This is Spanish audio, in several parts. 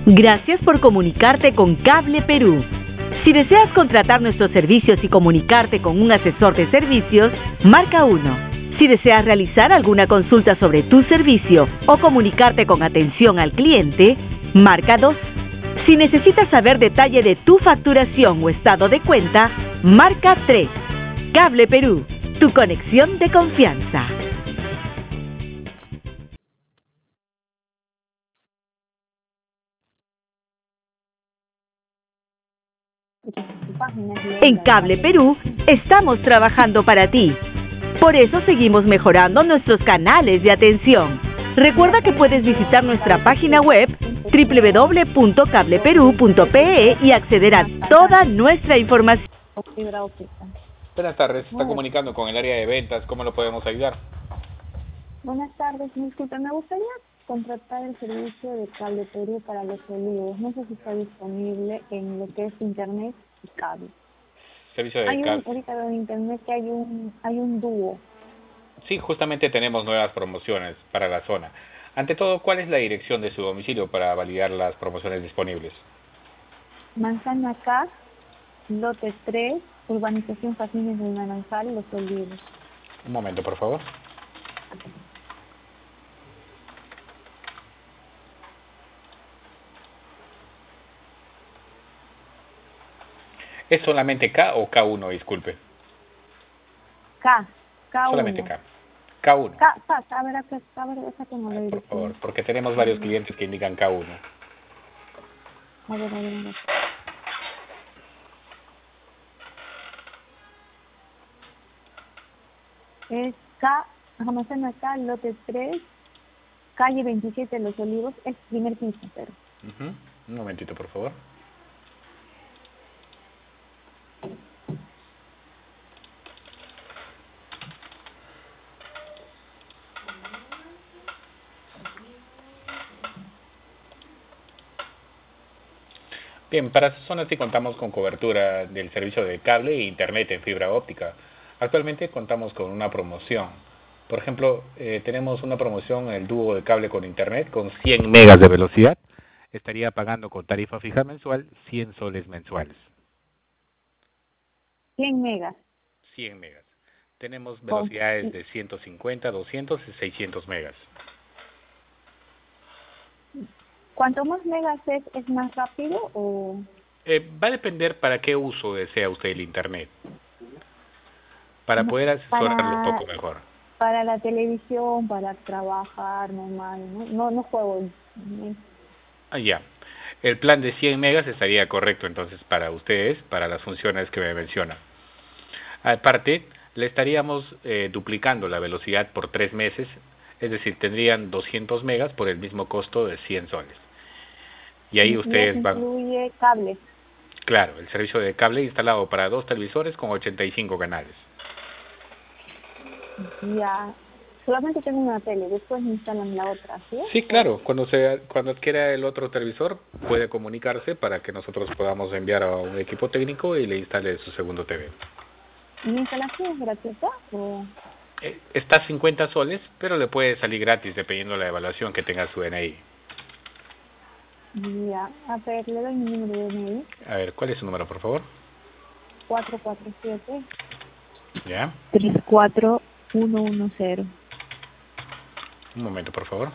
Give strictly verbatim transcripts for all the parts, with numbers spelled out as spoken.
Gracias por comunicarte con Cable Perú. Si deseas contratar nuestros servicios y comunicarte con un asesor de servicios, marca uno. Si deseas realizar alguna consulta sobre tu servicio o comunicarte con atención al cliente, marca dos. Si necesitas saber detalle de tu facturación o estado de cuenta, marca tres. Cable Perú, tu conexión de confianza. En Cable Perú estamos trabajando para ti. Por eso seguimos mejorando nuestros canales de atención. Recuerda que puedes visitar nuestra página web doble u doble u doble u punto cable perú punto pe e y acceder a toda nuestra información. Buenas tardes, se está comunicando con el área de ventas. ¿Cómo lo podemos ayudar? Buenas tardes, disculpe, me gustaría contratar el servicio de Cable Perú para Los Olivos. No sé si está disponible en lo que es internet y cable. Servicio de hay un, cable. ahorita veo en internet que hay un hay un dúo. Sí, justamente tenemos nuevas promociones para la zona. Ante todo, ¿cuál es la dirección de su domicilio para validar las promociones disponibles? Manzana K, lote tres, urbanización Jazmines del Naranjal, Los Olivos. Un momento, por favor. ¿Es solamente K o K uno, disculpe? K, K uno. Solamente K. K uno. K, K, a ver, acá, a ver, esa que no le Por favor, porque tenemos varios clientes que indican K uno. A ver, a ver, a ver. Es K, Manzana K, lote tres, calle veintisiete, Los Olivos, es primer piso, pero. Uh-huh. Un momentito, por favor. Bien, para esta zona sí contamos con cobertura del servicio de cable e internet en fibra óptica. Actualmente contamos con una promoción. Por ejemplo, eh, tenemos una promoción, el dúo de cable con internet con cien megas de velocidad. Estaría pagando con tarifa fija mensual cien soles mensuales. cien megas. cien megas. Tenemos velocidades de ciento cincuenta, doscientos y seiscientos megas. ¿Cuánto más megas es, es más rápido o...? Eh, va a depender para qué uso desea usted el internet. Para poder asesorarlo para, un poco mejor. Para la televisión, para trabajar normal, ¿no? No, no juego. Ah, ya. El plan de cien megas estaría correcto entonces para ustedes, para las funciones que me menciona. Aparte, le estaríamos eh, duplicando la velocidad por tres meses, es decir, tendrían doscientos megas por el mismo costo de cien soles. Y ahí ustedes van... incluye cable. Claro, el servicio de cable instalado para dos televisores con ochenta y cinco canales. Ya, solamente tengo una tele, después me instalan la otra, ¿sí? Sí, claro, cuando se cuando adquiera el otro televisor puede comunicarse para que nosotros podamos enviar a un equipo técnico y le instale su segundo T V. ¿Y la instalación es gratuita o...? Eh, está a cincuenta soles, pero le puede salir gratis dependiendo de la evaluación que tenga su D N I. Ya, a ver, le doy mi número de D N I. A ver, ¿cuál es su número, por favor? cuatro cuatro siete. ¿Ya? tres cuatro uno uno cero. Un momento, por favor.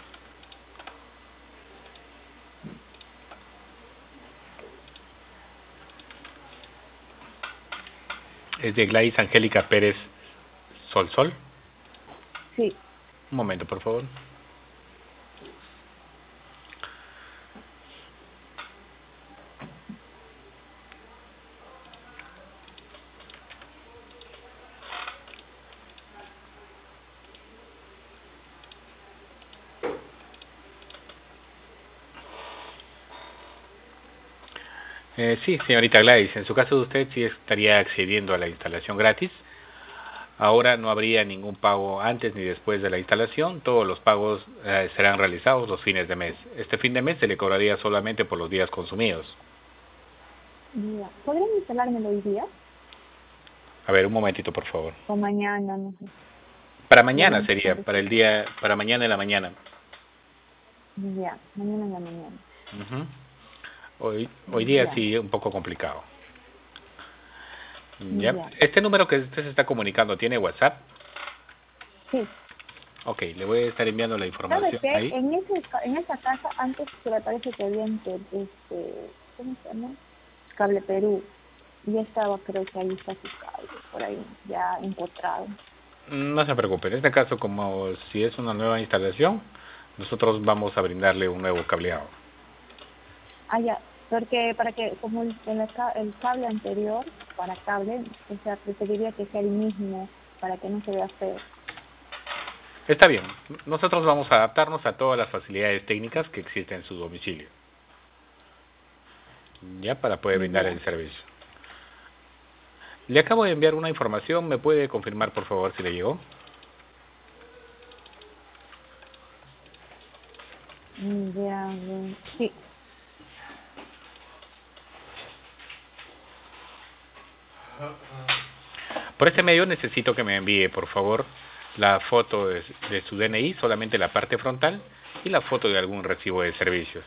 Es de Gladys Angélica Pérez Sol Sol. Sí. Un momento, por favor. Eh, sí, señorita Gladys, en su caso de usted sí estaría accediendo a la instalación gratis. Ahora no habría ningún pago antes ni después de la instalación. Todos los pagos eh, serán realizados los fines de mes. Este fin de mes se le cobraría solamente por los días consumidos. Ya. ¿Podrían instalármelo hoy día? A ver, un momentito, por favor. O mañana, no sé. Para mañana sería, para el día, para mañana en la mañana. Ya, mañana en la mañana. Uh-huh. Hoy, hoy día Ya. sí, un poco complicado. ¿Ya? Ya. Este número que usted se está comunicando, ¿tiene WhatsApp? Sí. Ok, le voy a estar enviando la ¿Sabes información qué? ahí. En, ese, ca- en esa casa antes que me parece que había este, ¿cómo se llama? Cable Perú. Y ya estaba, creo que ahí está su cable, por ahí, ya encontrado. No se preocupe, en este caso, como si es una nueva instalación, nosotros vamos a brindarle un nuevo cableado. Ah, ya, porque para que, como el, el, ca- el cable anterior, para cable, o sea, preferiría que sea el mismo, para que no se vea feo. Está bien, nosotros vamos a adaptarnos a todas las facilidades técnicas que existen en su domicilio, ya para poder brindar Ya. el servicio. Le acabo de enviar una información, ¿me puede confirmar por favor si le llegó? Mm, Ya, mm, sí. Por este medio necesito que me envíe por favor la foto de, de su D N I, solamente la parte frontal, y la foto de algún recibo de servicios.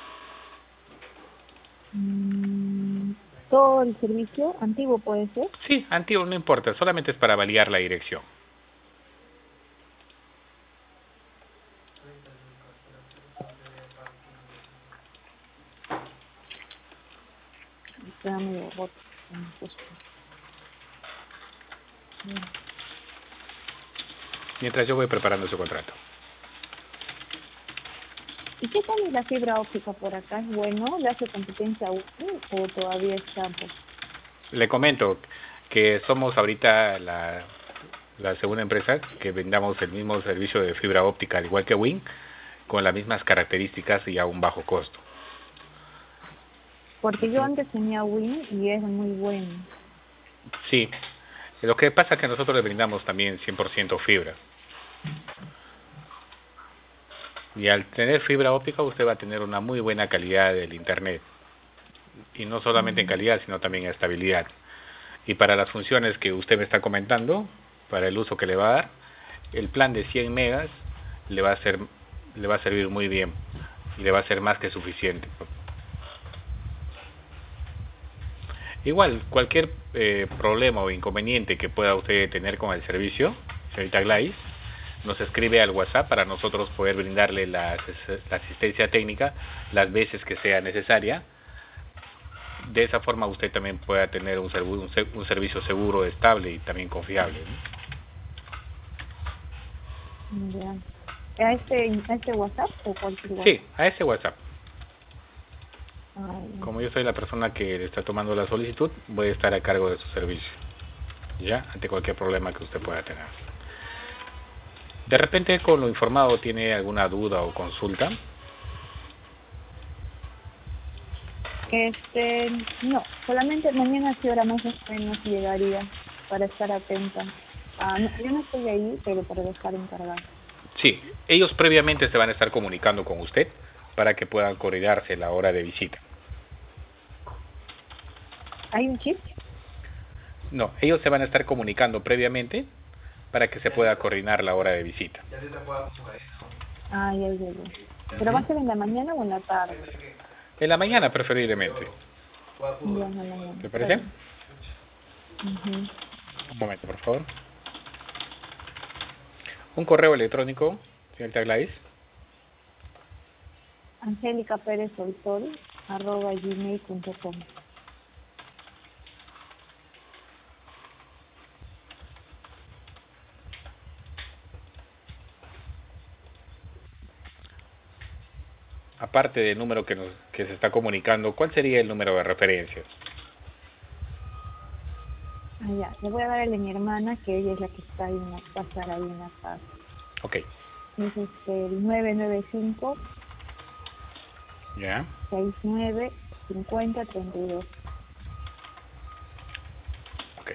Mm, Todo el servicio antiguo puede ser. Sí, antiguo, no importa, solamente es para validar la dirección. Está medio roto. mm, justo. Ya. Mientras yo voy preparando su contrato. ¿Y qué tal es la fibra óptica por acá? ¿Es bueno? ¿Le hace competencia a uno o todavía está? Pues, Le comento que somos ahorita la, la segunda empresa que brindamos el mismo servicio de fibra óptica, al igual que Wing, con las mismas características y a un bajo costo. porque yo antes tenía Win y es muy bueno. Sí, lo que pasa es que nosotros le brindamos también cien por ciento fibra. Y al tener fibra óptica usted va a tener una muy buena calidad del internet. Y no solamente en Mm, calidad, sino también en estabilidad. Y para las funciones que usted me está comentando, para el uso que le va a dar, el plan de cien megas le va a ser, le va a servir muy bien y le va a ser más que suficiente. Igual, cualquier eh, problema o inconveniente que pueda usted tener con el servicio, señorita Gladys, nos escribe al WhatsApp para nosotros poder brindarle la, la asistencia técnica las veces que sea necesaria. De esa forma usted también pueda tener un, un, un servicio seguro, estable y también confiable, ¿no? Ya. ¿A este, ¿A este WhatsApp o cualquier WhatsApp? Sí, a ese WhatsApp. Ah, ya. Como yo soy la persona que le está tomando la solicitud, voy a estar a cargo de su servicio, ya, ante cualquier problema que usted pueda tener. De repente, con lo informado, ¿tiene alguna duda o consulta? Este, no, solamente mañana a qué hora más o menos llegaría para estar atenta. Ah, no, yo no estoy ahí, pero para dejar encargado. Sí, ellos previamente se van a estar comunicando con usted para que puedan coordinarse la hora de visita. ¿Hay un chip? No, ellos se van a estar comunicando previamente para que se pueda coordinar la hora de visita. Ah, ya, ya, ya. ¿Pero va a ser en la mañana o en la tarde? En la mañana, preferiblemente. Ya, en la mañana. ¿Te parece? Uh-huh. Un momento, por favor. Un correo electrónico, señorita Gladys. Angélica Pérez Solsol, arroba gmail punto com. Aparte del número que nos que se está comunicando, ¿cuál sería el número de referencia? Ah, ya. Le voy a dar el de mi hermana, que ella es la que está ahí en la pasar ahí en la casa. Ok. Es este, el nueve nueve cinco, Ya. seis nueve, cinco cero, tres dos. Ok.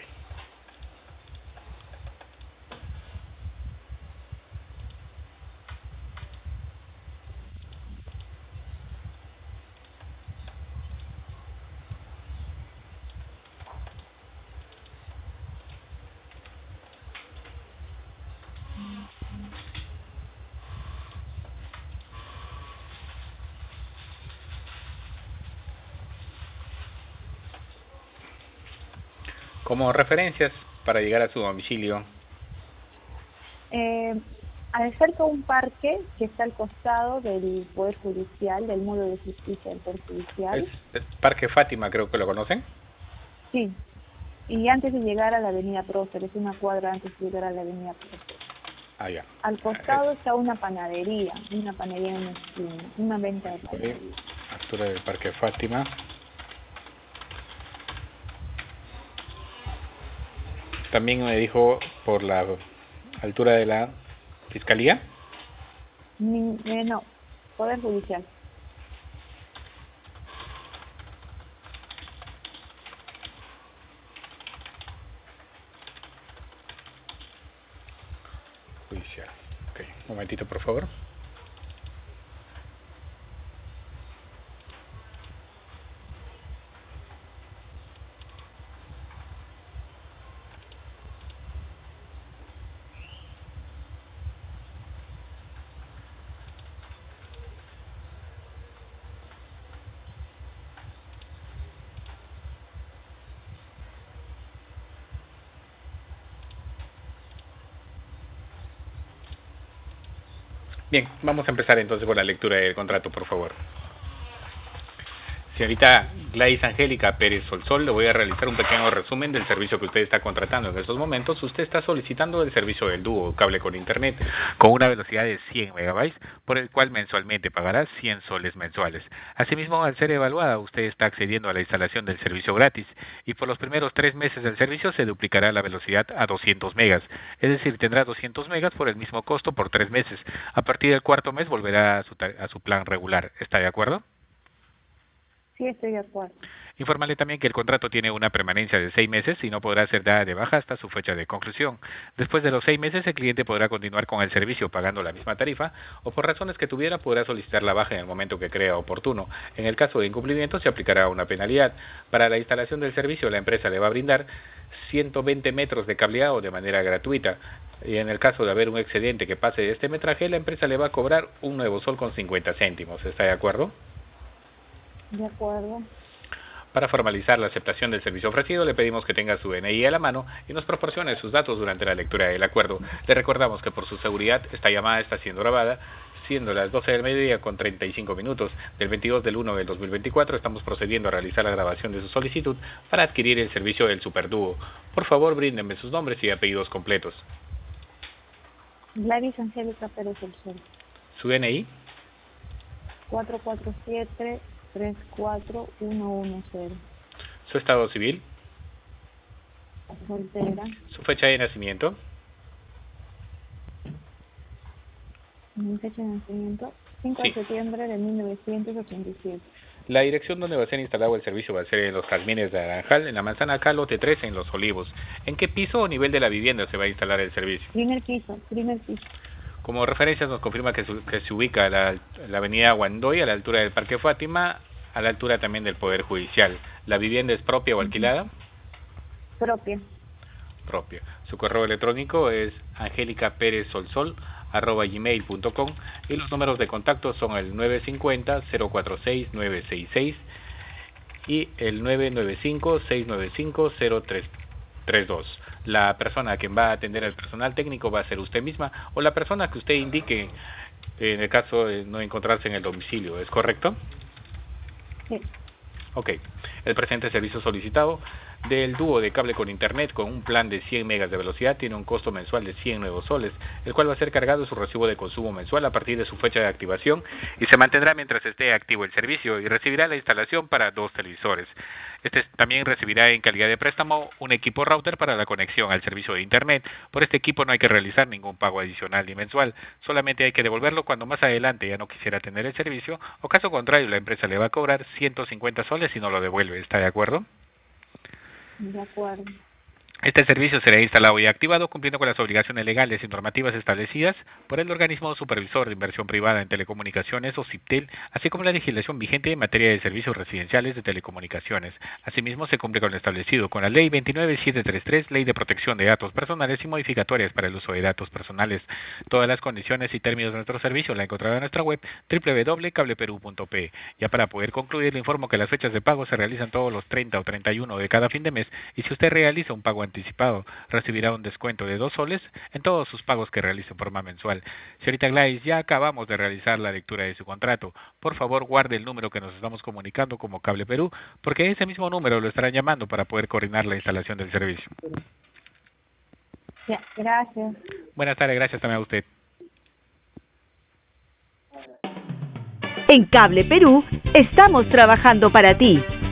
Como referencias para llegar a su domicilio. Eh, al cerca un parque que está al costado del Poder Judicial, del Muro de Justicia del Poder Judicial. Es, es Parque Fátima, creo que lo conocen. Sí, y antes de llegar a la Avenida Prócer, es una cuadra antes de llegar a la Avenida Prócer. Ah, ya. Al costado está una panadería, una panadería en una esquina, una venta de panadería. Altura del Parque Fátima. También me dijo por la altura de la Fiscalía. Ni, eh, no, Poder Judicial. Judicial. Ok, un momentito, por favor. Bien, vamos a empezar entonces con la lectura del contrato, por favor. Señorita Gladys Angélica Pérez Solsol, le voy a realizar un pequeño resumen del servicio que usted está contratando en estos momentos. Usted está solicitando el servicio del dúo cable con internet con una velocidad de cien megabytes, por el cual mensualmente pagará cien soles mensuales. Asimismo, al ser evaluada, usted está accediendo a la instalación del servicio gratis y por los primeros tres meses del servicio se duplicará la velocidad a doscientos megas, es decir, tendrá doscientos megas por el mismo costo por tres meses. A partir del cuarto mes volverá a su, a su plan regular. ¿Está de acuerdo? Sí, estoy de acuerdo. Informarle también que el contrato tiene una permanencia de seis meses y no podrá ser dada de baja hasta su fecha de conclusión. Después de los seis meses, el cliente podrá continuar con el servicio pagando la misma tarifa o por razones que tuviera podrá solicitar la baja en el momento que crea oportuno. En el caso de incumplimiento se aplicará una penalidad. Para la instalación del servicio, la empresa le va a brindar ciento veinte metros de cableado de manera gratuita. Y en el caso de haber un excedente que pase de este metraje, la empresa le va a cobrar un nuevo sol con cincuenta céntimos. ¿Está de acuerdo? De acuerdo. Para formalizar la aceptación del servicio ofrecido, le pedimos que tenga su D N I a la mano y nos proporcione sus datos durante la lectura del acuerdo. Le recordamos que por su seguridad esta llamada está siendo grabada, siendo las doce del mediodía con treinta y cinco minutos del veintidós del uno del dos mil veinticuatro. Estamos procediendo a realizar la grabación de su solicitud para adquirir el servicio del Superdúo. Por favor, bríndenme sus nombres y apellidos completos. Gladys Angélica Pérez Solsol. ¿Su D N I? cuatro cuatro siete tres cuatro uno uno cero. ¿Su estado civil? Soltera. ¿Su fecha de nacimiento? Mi fecha de nacimiento, cinco de septiembre de mil novecientos ochenta y siete. La dirección donde va a ser instalado el servicio va a ser en los Jazmines de Naranjal, en la manzana K, lote trece, en Los Olivos. ¿En qué piso o nivel de la vivienda se va a instalar el servicio? Primer piso, primer piso. Como referencias nos confirma que, su, que se ubica a la, la avenida Guandoy, a la altura del Parque Fátima, a la altura también del Poder Judicial. ¿La vivienda es propia o alquilada? Propia. Propia. Su correo electrónico es angelicaperezsolsol arroba gmail punto com y los números de contacto son el nueve cinco cero, cero cuatro seis, nueve seis seis y el nueve nueve cinco, seis nueve cinco, cero tres tres dos. La persona a quien va a atender al personal técnico va a ser usted misma o la persona que usted indique en el caso de no encontrarse en el domicilio. ¿Es correcto? Sí. Ok. El presente servicio solicitado del dúo de cable con internet con un plan de cien megas de velocidad tiene un costo mensual de cien nuevos soles, el cual va a ser cargado su recibo de consumo mensual a partir de su fecha de activación y se mantendrá mientras esté activo el servicio y recibirá la instalación para dos televisores. Este también recibirá en calidad de préstamo un equipo router para la conexión al servicio de internet. Por este equipo no hay que realizar ningún pago adicional ni mensual, solamente hay que devolverlo cuando más adelante ya no quisiera tener el servicio o caso contrario la empresa le va a cobrar ciento cincuenta soles si no lo devuelve. ¿Está de acuerdo? De acuerdo. Este servicio será instalado y activado cumpliendo con las obligaciones legales y normativas establecidas por el organismo supervisor de inversión privada en telecomunicaciones o CIPTEL, así como la legislación vigente en materia de servicios residenciales de telecomunicaciones. Asimismo, se cumple con lo establecido con la Ley veintinueve mil setecientos treinta y tres, Ley de Protección de Datos Personales y modificatorias para el uso de datos personales. Todas las condiciones y términos de nuestro servicio la encontrará en nuestra web doble u doble u doble u punto cable perú punto pe. Ya para poder concluir, le informo que las fechas de pago se realizan todos los treinta o treinta y uno de cada fin de mes, y si usted realiza un pago anticipado, recibirá un descuento de dos soles en todos sus pagos que realice en forma mensual. Señorita Gladys, ya acabamos de realizar la lectura de su contrato. Por favor, guarde el número que nos estamos comunicando como Cable Perú, porque ese mismo número lo estarán llamando para poder coordinar la instalación del servicio. Ya, gracias. Buenas tardes, gracias también a usted. En Cable Perú estamos trabajando para ti.